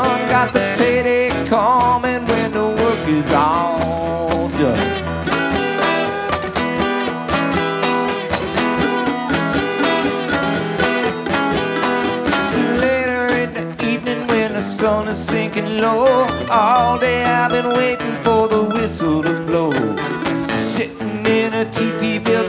done. Got the payday coming when the work is all done. The sun is sinking low. All day I've been waiting for the whistle to blow. Sitting in a teepee built